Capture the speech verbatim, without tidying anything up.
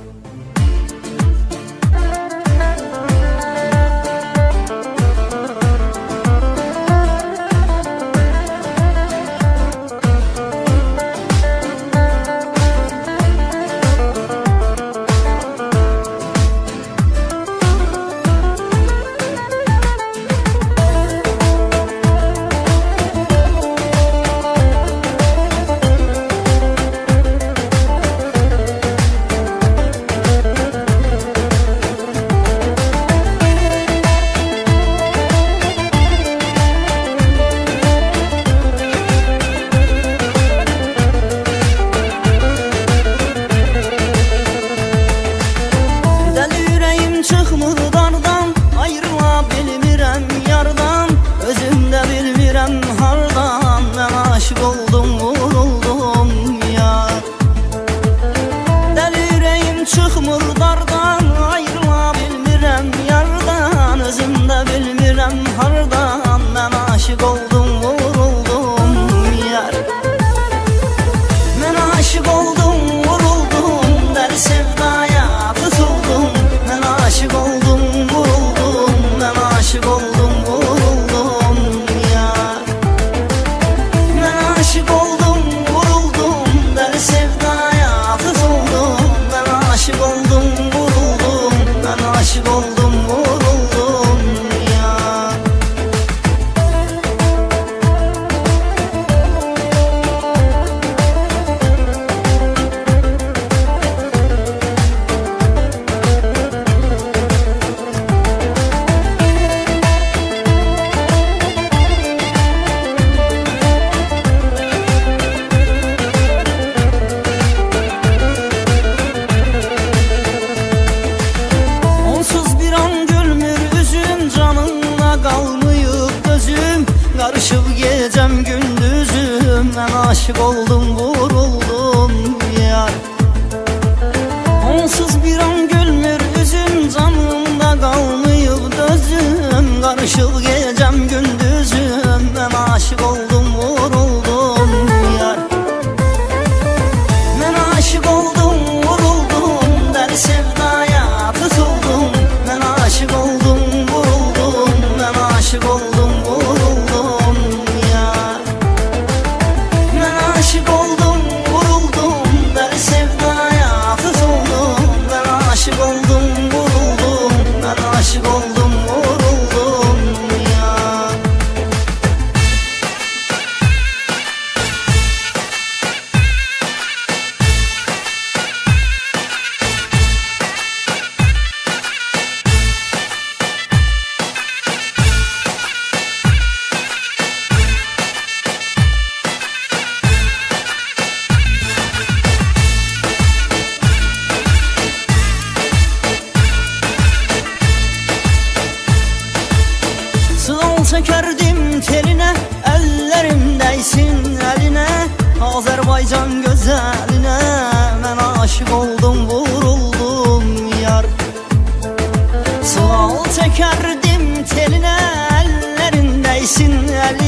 aşık oldum, vuruldum yar. Onsuz bir an gülmür üzüm, canımda kalmayıp dözüm. Karışıp gecem gündüzüm, ben aşık oldum, vuruldum yar. Ben aşık oldum, vuruldum, deli sevdaya tutuldum. Ben aşık oldum, vuruldum, ben aşık oldum, vuruldum yar. Ben aşık oldum, vuruldum, deli sevdaya tutuldum. Ben aşık oldum, vuruldum, ben aşık oldum, vuruldum yar. Sığal çekerdim teline, ellerim değsin eline. Azerbaycan güzeline, ben aşık oldum, vuruldum yar. Sığal çekerdim teline, ellerin değsin eline.